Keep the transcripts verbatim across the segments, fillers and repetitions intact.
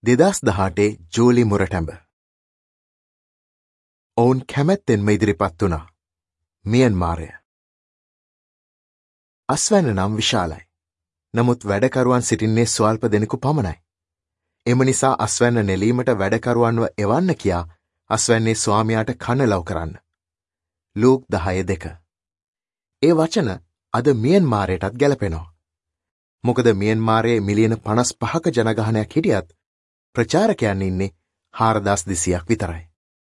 දෙදහස් දහඅටේ ජූලි මුරටැඹ. ඔවුන් කැමැත්තෙන්ම ඉදිරිපත් වුණා. මියන්මාරය. අස්වැන්න නම් විශාලයි. නමුත් වැඩකරුවන් සිටින්නේ ස්වල්ප දෙනෙකු පමණයි. එම නිසා අස්වැන්න නෙලීමට වැඩකරුවන්ව එවන්න කියා අස්වැන්නේ ස්වාමියාට කන ලව් කරන්න. ලූක් දහය දෙක. ඒ වචන අද මියන්මාරයටත් ගැලපෙනවා. මොකද මියන්මාරයේ මිලියන පනස් පහක ජනගහනයක් හිටියත් ප්‍රචාරකයන් ඉන්නේ හාරදාස් දෙසීයක් විතරයි.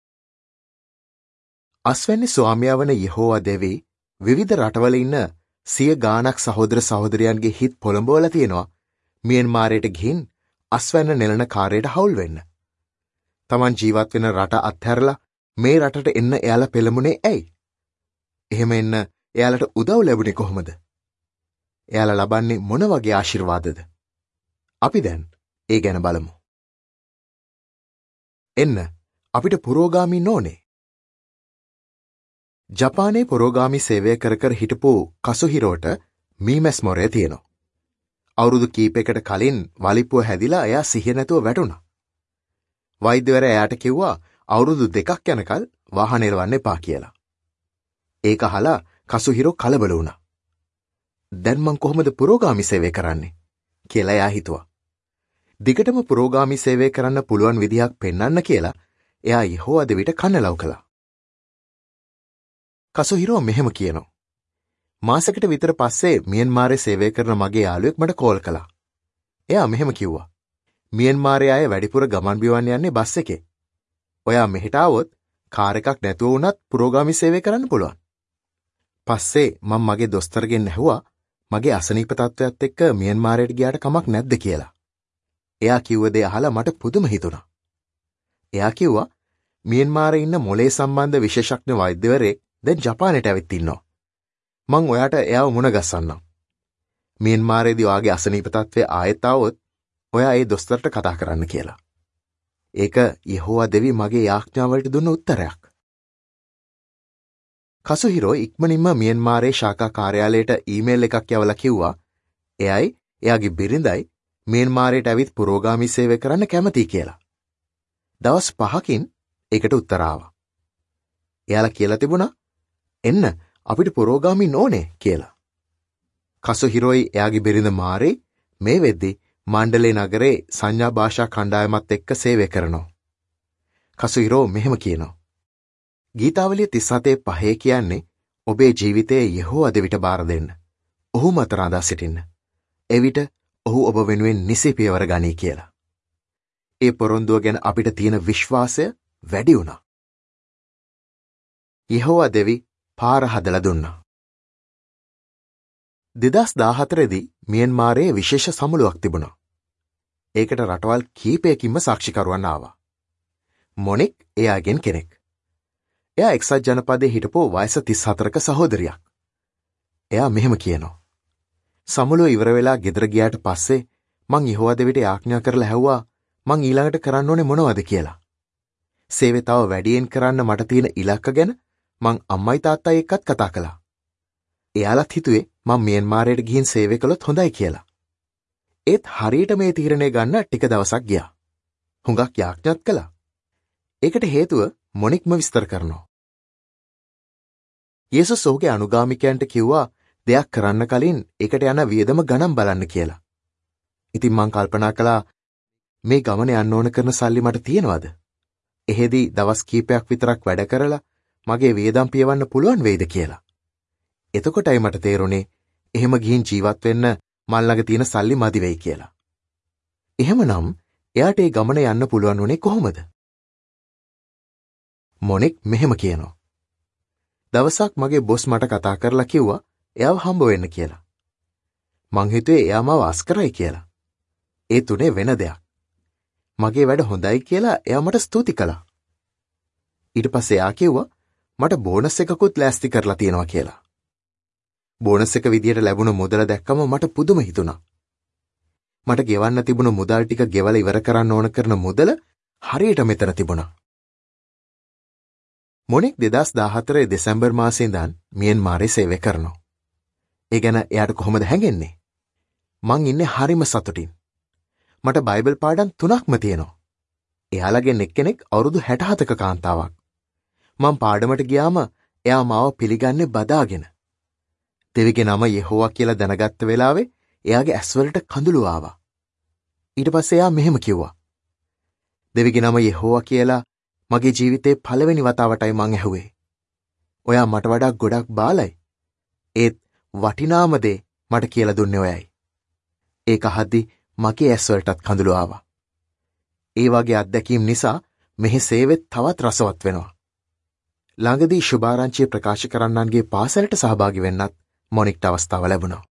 අස්වැන්නේ ස්වාමියා වන යෙහෝවා දෙවි විවිධ රටවල ඉන්න සිය ගාණක් සහෝදර සහෝදරයන්ගේ හිත් පොළඹවලා තියෙනවා මියන්මාරයට ගිහින් අස්වැන්න නෙලන කාර්යයට හවුල් වෙන්න. Taman ජීවත් වෙන රට අත්හැරලා මේ රටට එන්න එයාලා පෙළඹුණේ ඇයි? එහෙම එන්න එයාලට උදව් ලැබුණේ කොහොමද? එයාලා ලබන්නේ මොන වගේ ආශිර්වාදද? අපි දැන් ඒ ගැන බලමු. එන්න අපිට පුරෝගාමී නෝනේ. ජපානයේ පුරෝගාමී සේවය කර කර හිටපු කසුහිරෝට මීමැස් මොරය තියෙනවා. අවුරුදු කීපයකට කලින් වලිප්පුව හැදිලා එයා සිහිය නැතුව වැටුණා. වෛද්‍යවරයා එයාට කිව්වා අවුරුදු දෙකක් යනකල් වාහන එලවන්න එපා කියලා. ඒක අහලා කසුහිරෝ කලබල වුණා. දැන් මං කොහොමද පුරෝගාමී සේවය කරන්නේ කියලා එයා හිතුවා. දිගටම පුරෝගාමී සේවය කරන්න පුළුවන් විදිහක් පෙන්වන්න කියලා එයා යෙහෝවා දෙවිට කන්නලව් කළා. කසුහිරෝ මෙහෙම කියනවා. මාසෙකට විතර පස්සේ මියන්මාරයේ සේවය කරන මගේ යාළුවෙක් මට කෝල් කළා. එයා මෙහෙම කිව්වා. මියන්මාරයේ අය වැඩිපුර ගමන් බිමන් යන්නේ බස් එකේ. ඔයා මෙහෙට ආවොත් කාර් එකක් නැතුව වුණත් පුරෝගාමී සේවය කරන්න පුළුවන්. පස්සේ මම මගේ දොස්තරගෙන් ඇහුවා මගේ අසනීප තත්ත්වයට එක්ක මියන්මාරයට ගියාට කමක් නැද්ද කියලා. එයා කිව්ව දේ අහලා මට පුදුම හිතුණා. එයා කිව්වා මියන්මාරයේ ඉන්න මොලේ සම්බන්ධ විශේෂඥ වෛද්‍යවරයෙක් දැන් ජපානයට ඇවිත් ඉන්නවා. මං ඔයාට එයාව මුණ ගස්සන්නම්. මියන්මාරයේදී ඔයාගේ අසනීප තත්ත්වය ආයෙත් ආවොත් ඔයා ඒ දොස්තරට කතා කරන්න කියලා. ඒක යෙහෝවා දෙවි මගේ යාඥාවලට දුන්න උත්තරයක්. කසුහිරෝ ඉක්මනින්ම මියන්මාරයේ ශාඛා කාර්යාලයට ඊමේල් එකක් යවලා කිව්වා එයයි එයාගේ බිරිඳයි මියන්මාරයට ඇවිත් පුරෝගාමී සේවය කරන්න කැමතියි කියලා. දවස් පහකින් ඒකට උත්තර ආවා. එයාලා කියලා තිබුණා එන්න අපිට පුරෝගාමී නෝනේ කියලා. කසුහිරෝයි එයාගේ බිරිඳ මාරේ මේ වෙද්දී මණ්ඩලේ නගරේ සංඥා භාෂා කණ්ඩායමත් එක්ක සේවය කරනවා. කසුහිරෝ මෙහෙම කියනවා. ගීතාවලිය තිස් හතේ පහේ කියන්නේ ඔබේ ජීවිතයේ යෙහෝවා දෙවිට බාර දෙන්න. ඔහු මත රඳා සිටින්න. එවිට ඔහු ඔබ වෙනුවෙන් නිසි පියවර ගනී කියලා. ඒ පොරොන්දුව ගැන අපිට තියෙන විශ්වාසය වැඩි වුණා. යෙහෝවා දෙවි පාර හදලා දුන්නා. දෙදහස් දාහතරේදී මියන්මාරයේ විශේෂ සමුළුවක් තිබුණා. ඒකට රටවල් කීපයකින්ම සාක්ෂිකරුවන් ආවා. මොනික් එයාගෙන් කෙනෙක්. එයා එක්සත් ජනපදයේ හිටපු වයස තිස් හතරක සහෝදරියක්. එයා මෙහෙම කියනවා. සමුළුව ඉවර වෙලා ගෙදර ගියාට පස්සේ මං යෙහෝවා දෙවිට යාඥා කරලා ඇහුවා මං ඊළඟට කරන්න ඕනේ මොනවද කියලා. සේවය තව වැඩියෙන් කරන්න මට තියෙන ඉලක්ක ගැන මං අම්මයි තාත්තයි එක්කත් කතා කළා. එයාලත් හිතුවේ මං මියන්මාරයට ගිහින් සේවය කළොත් හොඳයි කියලා. ඒත් හරියට මේ තීරණය ගන්න ටික දවසක් ගියා. හුඟක් යාඥාත් කළා. ඒකට හේතුව මොනික්ම විස්තර කරනවා. යේසුස් ඔහුගේ අනුගාමිකයන්ට කිව්වා දෙයක් කරන්න කලින් ඒකට යන වියදම ගණන් බලන්න කියලා. ඉතින් මං කල්පනා කළා මේ ගමන යන්න ඕන කරන සල්ලි මට තියෙනවද? එහෙදී දවස් කීපයක් විතරක් වැඩ කරලා මගේ වියදම් පියවන්න පුළුවන් වෙයිද කියලා. එතකොටයි මට තේරුණේ එහෙම ගිහින් ජීවත් වෙන්න මල් ළඟ තියෙන සල්ලි මදි වෙයි කියලා. එහෙමනම් එයාට ඒ ගමන යන්න පුළුවන් වුණේ කොහොමද? මොනික් මෙහෙම කියනවා. දවසක් මගේ බොස් මට කතා කරලා කිව්වා එයාව හම්බ වෙන්න කියලා. මං හිතුවේ එයා මාව අස්කරයි කියලා. ඒ තුනේ වෙන දෙයක්. මගේ වැඩ හොඳයි කියලා එයා මට ස්තුති කළා. ඊට පස්සේ එයා කිව්වා මට බෝනස් එකකුත් ලෑස්ති කරලා තියෙනවා කියලා. බෝනස් එක විදියට ලැබුණ මුදල දැක්කම මට පුදුම හිතුණා. මට ගෙවන්න තිබුණ මුදල් ටික ගෙවලා ඉවර කරන්න ඕන කරන මුදල හරියට මෙතන තිබුණා. මොනික් දෙදහස් දාහතරේ දෙසැම්බර් මාසේ ඉඳන් මියන්මාරයේ සේවය කරනවා. ඒ ගැන එයාට කොහොමද හැඟෙන්නේ? මං ඉන්නේ හරිම සතුටින්. මට බයිබල් පාඩම් තුනක්ම තියෙනවා. එයාලගෙන් එක්කෙනෙක් අවුරුදු හැට හතක කාන්තාවක්. මම පාඩමට ගියාම එයා මාව පිළිගන්නේ බදාගෙන. දෙවිගේ නම යෙහෝවා කියලා දැනගත්ත වෙලාවේ එයාගේ ඇස්වලට කඳුළු ආවා. ඊට පස්සේ එයා මෙහෙම කිව්වා. දෙවිගේ නම යෙහෝවා කියලා මගේ ජීවිතේ පළවෙනි වතාවටයි මං ඇහුවේ. ඔයා මට වඩා ගොඩක් බාලයි. ඒත් වටිනාම දේ මට කියලා දුන්නේ ඔයයි. ඒක අහද්දි මගේ ඇස්වලටත් කඳුළු ආවා. ඒ වගේ අත්දැකීම් නිසා මෙහි සේවෙත් තවත් රසවත් වෙනවා. ළඟදී සුභාරංචිය ප්‍රකාශ කරන්නන්ගේ පාසලට සහභාගී වෙන්නත් මොනික්ට අවස්ථාව ලැබුණා.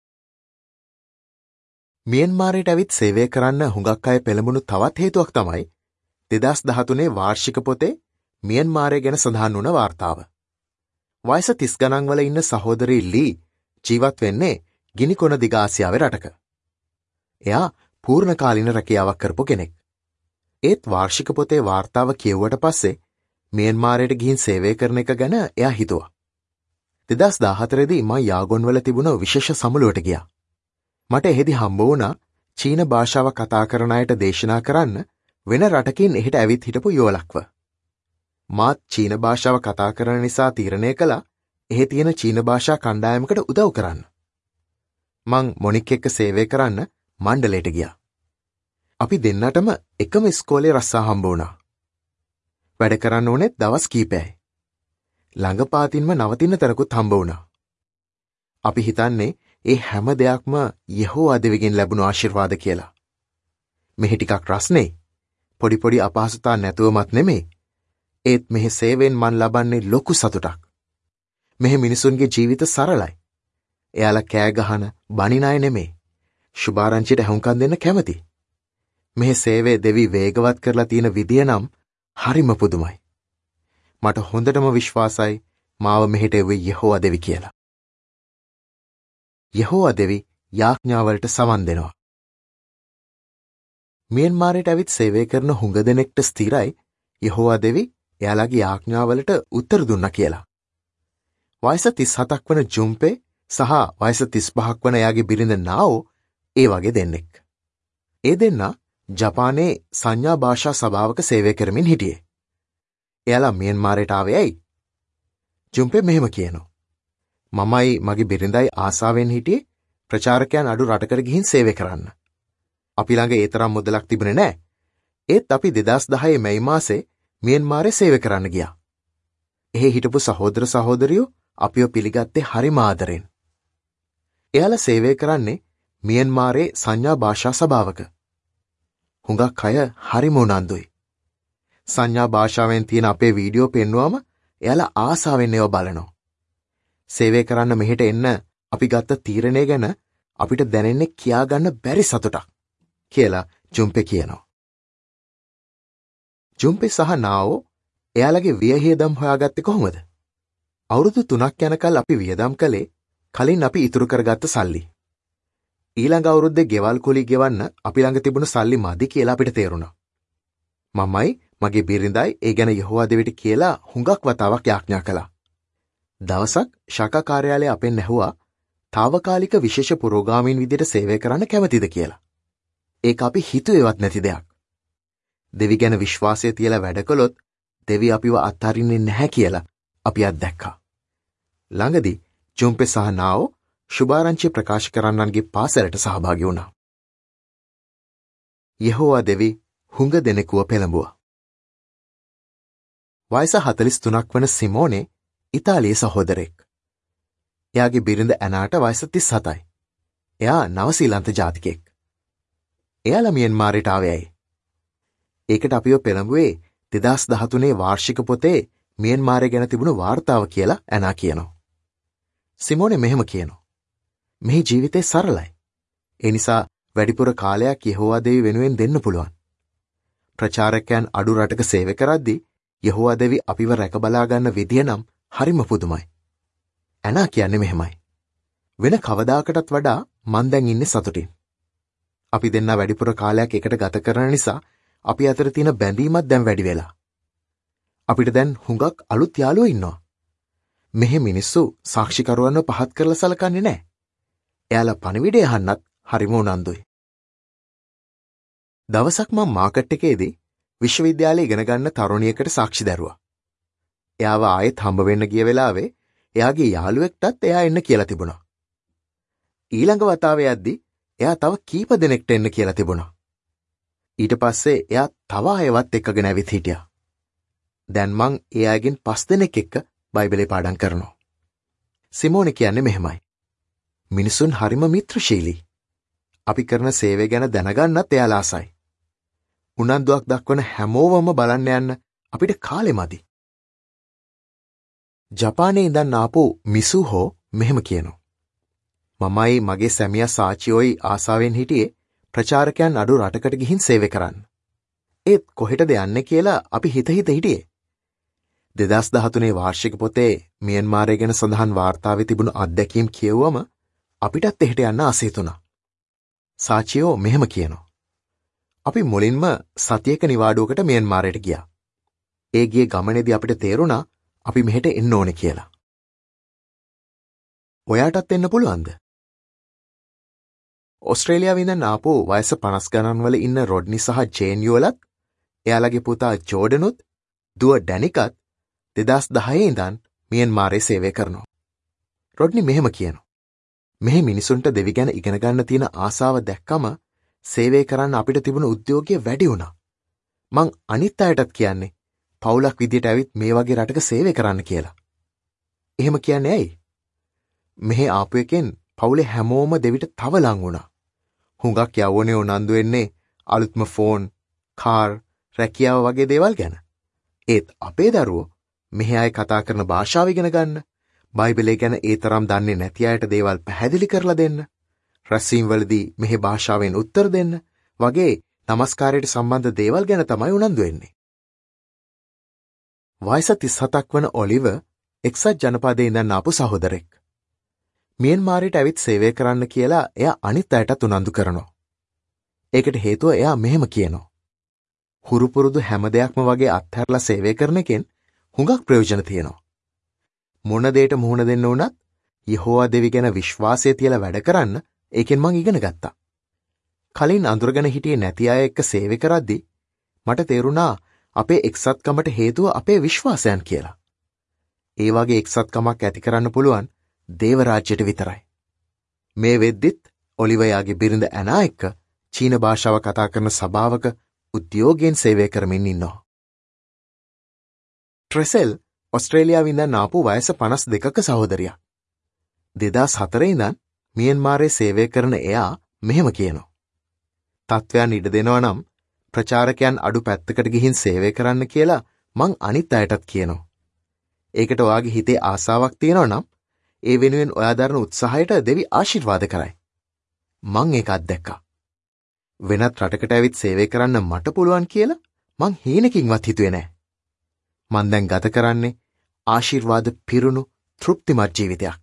මියන්මාරයට ඇවිත් සේවය කරන්න හුඟක් අය පෙළඹුණු තවත් හේතුවක් තමයි දෙදාස් දහතුනේ වාර්ෂික පොතේ මියන්මාරය ගැන සඳහන් වුණ වාර්තාව. වයස තිස් ගණන් වල ඉන්න සහෝදරී ලී ජීවත් වෙන්නේ ගිනිකොන දිග ආසියාවේ රටක. එයා පූර්ණ කාලින රැකියාවක් කරපු කෙනෙක්. ඒත් වාර්ෂික පොතේ වාර්තාව කියවුවට පස්සේ මියන්මාරයට ගිහින් සේවය කරන එක ගැන එයා හිතුවා. දෙදාස් දාහතර දී මම යාගොන් වල තිබුණ විශේෂ සමුළුවට ගියා. මට එහෙදි හම්බ වුණා චීන භාෂාව කතා කරන අයට දේශනා කරන්න වෙන රටකින් එහෙට ඇවිත් හිටපු යුවලක්ව. මාත් චීන භාෂාව කතා කරන නිසා තීරණය කළා එහෙ තියෙන චීන භාෂා කණ්ඩායමකට උදව් කරන්න. මං මොනික් එක්ක සේවය කරන්න මණ්ඩලයට ගියා. අපි දෙන්නටම එකම ඉස්කෝලේ රස්සා හම්බ වුණා. වැඩ කරන්න ඕනේ දවස් කීපයයි. ළඟපාතින්ම නවතින්න තරකුත් හම්බ වුණා. අපි හිතන්නේ ඒ හැම දෙයක්ම යෙහෝවා දෙවිගෙන් ලැබුණු ආශිර්වාද කියලා. මෙහි ටිකක් රස්නේ. පොඩි පොඩි අපහසුතා නැතුවමත් නෙමෙයි. ඒත් මෙහි සේවයෙන් මන් ලබන්නේ ලොකු සතුටක්. මෙහි මිනිසුන්ගේ ජීවිත සරලයි. එයාලා කෑ ගහන බනින අය නෙමෙයි. සුභාරංචියට හුම්කම් දෙන්න කැමති. මෙහි සේවය දෙවි වේගවත් කරලා තියෙන විදිය නම් හරිම පුදුමයි. මට හොඳටම විශ්වාසයි මාව මෙහෙට එව්වේ යෙහෝවා දෙවි කියලා. යෙහෝවා දෙවි යාඥාවලට සවන් දෙනවා. මියන්මාරයට ඇවිත් සේවය කරන හුඟ දෙනෙක්ට ස්ථිරයි යෙහෝවා දෙවි එයාලගේ යාඥාවලට උත්තර දුන්නා කියලා. වයස තිස් හතක් වන ජුම්පේ සහ වයස තිස් පහක් වන එයාගේ බිරිඳ නාओ ඒ වගේ දෙන්නෙක්. ඒ දෙන්නා ජපානයේ සංඥා භාෂා සභාවක සේවය කරමින් හිටියේ. එයාලා මියන්මාරයට ආවේ ඇයි? ජුම්පේ මෙහෙම කියනවා. මමයි මගේ බිරිඳයි ආසාවෙන් හිටියේ ප්‍රචාරකයන් අඩු රටකට ගිහින් සේවය කරන්න. අපි ළඟ ඒ තරම් මුදලක් තිබුණේ නැහැ. ඒත් අපි දෙදාස් දහයේ මැයි මාසේ මියන්මාරේ සේවය කරන්න ගියා. එහෙ හිටපු සහෝදර සහෝදරියෝ අපිව පිළිගත්තේ හරිම ආදරෙන්. එයාලා සේවය කරන්නේ මියන්මාරේ සංඥා භාෂා සභාවක. හුඟක් අය හරිම උනන්දුයි. සංඥා භාෂාවෙන් තියෙන අපේ වීඩියෝ පෙන්වුවම එයාලා ආසාවෙන් ඒවා බලනවා. සේවය කරන්න මෙහෙට එන්න අපි ගත්ත තීරණය ගැන අපිට දැනෙන්නේ කියා ගන්න බැරි සතුටක් කියලා ජුම්පේ කියනවා. ජුම්පේ සහ නාओ එයාලගේ වියහියදම් හොයාගත්තේ කොහොමද? අවුරුදු තුනක් යනකල් අපි වියදම් කළේ කලින් අපි ඉතුරු කරගත්ත සල්ලි. ඊළඟ අවුරුද්දේ ගෙවල් කුලි ගෙවන්න අපි ළඟ තිබුණු සල්ලි මදි කියලා අපිට තේරුණා. මමයි මගේ බිරිඳයි ඒ ගැන යෙහෝවා දෙවිට කියලා හුඟක් වතාවක් යාඥා කළා. දවසක් ශාඛා කාර්යාලය අපෙන් ඇහුවා తాවකාලික විශේෂ පුරෝගාමීන් විදිහට සේවය කරන්න කැමතිද කියලා. ඒක අපි හිතුවේවත් නැති දෙයක්. දෙවි ගැන විශ්වාසය තියලා වැඩ කළොත් දෙවි අපිව අත්හරින්නේ නැහැ කියලා අපි අත්දැක්කා. ළඟදී ජුම්පේ සහ නාओ සුභාරංචිය ප්‍රකාශ කරන්නන්ගේ පාසලට සහභාගී වුණා. යෙහෝවා දෙවි හුඟ දෙනෙකුව පෙළඹුවා. වයස හතළිස් තුනක් වන සිමෝනේ ඉතාලියේ සහෝදරෙක්. එයාගේ බිරිඳ ඇනාට වයස තිස් හතයි. එයා නවසීලන්ත ජාතිකයෙක්. එයාලා මියන්මාරයට ආවේ ඇයි? ඒකට අපිව පෙළඹුවේ දෙදාස් දහතුනේ වාර්ෂික පොතේ මියන්මාරය ගැන තිබුණු වාර්තාව කියලා ඇනා කියනවා. සිමෝනේ මෙහෙම කියනවා. මෙහි ජීවිතේ සරලයි. ඒ නිසා වැඩිපුර කාලයක් යෙහෝවා දෙවි වෙනුවෙන් දෙන්න පුළුවන්. ප්‍රචාරකයන් අඩු රටක සේවය කරද්දී යෙහෝවා දෙවි අපිව රැක බලා ගන්න විදිය නම් හරිම පුදුමයි. ඇනා කියන්නේ මෙහෙමයි. වෙන කවදාකටත් වඩා මං දැන් ඉන්නේ සතුටින්. අපි දෙන්න වැඩිපුර කාලයක් එකට ගත කරන නිසා අපි අතර තියෙන බැඳීමක් දැන් වැඩි වෙලා. අපිට දැන් හුඟක් අලුත් යාළුවෝ ඉන්නවා. මෙහි මිනිස්සු සාක්ෂිකරුවන්ව පහත් කරලා සලකන්නේ නැහැ. එයාලා පණිවිඩය අහන්නත් හරිම උනන්දුයි. දවසක් මම මාකට් එකේදී විශ්වවිද්‍යාලයේ ඉගෙන ගන්න තරුණියකට සාක්ෂි දැරුවා. එයාව ආයෙත් හම්බ වෙන්න ගිය වෙලාවේ එයාගේ යාළුවෙක්ටත් එයා එන්න කියලා තිබුණා. ඊළඟ වතාවේ යද්දි එයා තව කීප දෙනෙක්ට එන්න කියලා තිබුණා. ඊට පස්සේ එයා තව අයවත් එක්කගෙන ඇවිත් හිටියා. දැන් මං එයාගෙන් පස් දෙනෙක් එක්ක බයිබලේ පාඩම් කරනවා. සිමෝනි කියන්නේ මෙහෙමයි. මිනිසුන් හරිම මිත්‍රශීලී. අපි කරන සේවය ගැන දැනගන්නත් එයාලා ආසයි. උනන්දුවක් දක්වන හැමෝවම බලන්න යන්න අපිට කාලෙ මදි. ජපානයේ ඉඳන් ආපු මිසුහෝ මෙහෙම කියනවා. මමයි මගේ සැමියා සාචියෝයි ආසාවෙන් හිටියේ ප්‍රචාරකයන් අඩු රටකට ගිහින් සේවය කරන්න. ඒත් කොහෙටද යන්නේ කියලා අපි හිත හිත හිටියේ. දෙදහස් දහතුනේ වාර්ෂික පොතේ මියන්මාරය ගැන සඳහන් වාර්තාවේ තිබුණු අත්දැකීම් කියවුවම අපිටත් එහෙට යන්න ආස හිතුණා. සාචියෝ මෙහෙම කියනවා. අපි මුලින්ම සතියක නිවාඩුවකට මියන්මාරයට ගියා. ඒ ගියේ ගමනේදී අපිට තේරුණා අපි මෙහෙට එන්න ඕනේ කියලා. ඔයාටත් එන්න පුළුවන්ද? ඕස්ට්‍රේලියාවේ ඉඳන් ආපු වයස පනස් ගණන් වල ඉන්න රොඩ්නි සහ ජේන් යෝලත් එයාලගේ පුතා ජෝඩනුත් දුව ඩැනිකත් දෙදහස් දහයේ ඉඳන් මියන්මාරයේ සේවය කරනවා. රොඩ්නි මෙහෙම කියනවා. මෙහි මිනිසුන්ට දෙවි ගැන ඉගෙන ගන්න තියෙන ආසාව දැක්කම සේවය කරන්න අපිට තිබුණු උද්‍යෝගය වැඩි වුණා. මං අනිත් අයටත් කියන්නේ පවුලක් විදියට ඇවිත් මේ වගේ රටක සේවය කරන්න කියලා. එහෙම කියන්නේ ඇයි? මෙහි ආපු එකෙන් පවුලේ හැමෝම දෙවිට තව ලං වුණා. හුඟක් යවෝනේ උනන්දු වෙන්නේ අලුත්ම ෆෝන්, කාර්, රැකියාව වගේ දේවල් ගැන. ඒත් අපේ දරුවෝ මෙහි අය කතා කරන භාෂාව ඉගෙන ගන්න, බයිබලය ගැන ඒ තරම් දන්නේ නැති අයට දේවල් පැහැදිලි කරලා දෙන්න, රැස්වීම් වලදී මෙහි භාෂාවෙන් උත්තර දෙන්න වගේ නමස්කාරයට සම්බන්ධ දේවල් ගැන තමයි උනන්දු වෙන්නේ. වයස තිස් හතක් වන ඔලිවර් එක්සත් ජනපදයේ ඉඳන් ආපු සහෝදරෙක්. මියන්මාරයට ඇවිත් සේවය කරන්න කියලා එයා අනිත් අයටත් උනන්දු කරනවා. ඒකට හේතුව එයා මෙහෙම කියනවා. හුරු පුරුදු හැම දෙයක්ම වගේ අත්හැරලා සේවය කරන එකෙන් හුඟක් ප්‍රයෝජන තියෙනවා. මොන දෙයට මුහුණ දෙන්න උනත් යෙහෝවා දෙවි ගැන විශ්වාසය තියලා වැඩ කරන්න ඒකෙන් මං ඉගෙන ගත්තා. කලින් අඳුරගෙන හිටියේ නැති අය එක්ක සේවය කරද්දී මට තේරුණා අපේ එක්සත්කමට හේතුව අපේ විශ්වාසයන් කියලා. ඒ වගේ එක්සත්කමක් ඇති කරන්න පුළුවන් දේව රාජ්‍යයට විතරයි. මේ වෙද්දිත් ඔලිවයාගේ බිරිඳ ඇනා එක්ක චීන භාෂාව කතා කරන සභාවක උද්‍යෝගයෙන් සේවය කරමින් ඉන්නවා. ට්‍රෙසෙල් ඔස්ට්‍රේලියාවේ ඉඳන් ආපු වයස පනස් දෙකක සහෝදරියක්. දෙදහස් හතරේ ඉඳන් මියන්මාරයේ සේවය කරන එයා මෙහෙම කියනවා. තත්වයන් ඉඩ දෙනවා නම් ප්‍රචාරකයන් අඩු පැත්තකට ගිහින් සේවය කරන්න කියලා මං අනිත් අයටත් කියනවා. ඒකට ඔයාගේ හිතේ ආසාවක් තියෙනවා නම් ඒ වෙනුවෙන් ඔයා දරන උත්සාහයට දෙවි ආශිර්වාද කරයි. මං ඒක අත්දැක්කා. වෙනත් රටකට ඇවිත් සේවය කරන්න මට පුළුවන් කියලා මං හීනකින්වත් හිතුවේ නෑ. මං දැන් ගත කරන්නේ ආශිර්වාද පිරුණු තෘප්තිමත් ජීවිතයක්.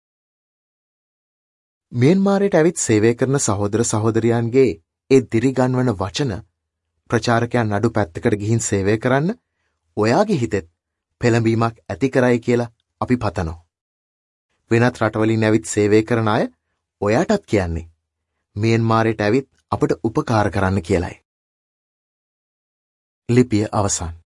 මියන්මාරයට ඇවිත් සේවය කරන සහෝදර සහෝදරියන්ගේ ඒ දිරිගන්වන වචන ප්‍රචාරකයන් අඩු පැත්තකට ගිහින් සේවය කරන්න ඔයාගේ හිතෙත් පෙළඹීමක් ඇති කරයි කියලා අපි පතනවා. වෙනත් රටවලින් ඇවිත් සේවය කරන අය ඔයාටත් කියන්නේ මියන්මාරයට ඇවිත් අපට උපකාර කරන්න කියලයි. ලිපිය අවසන්.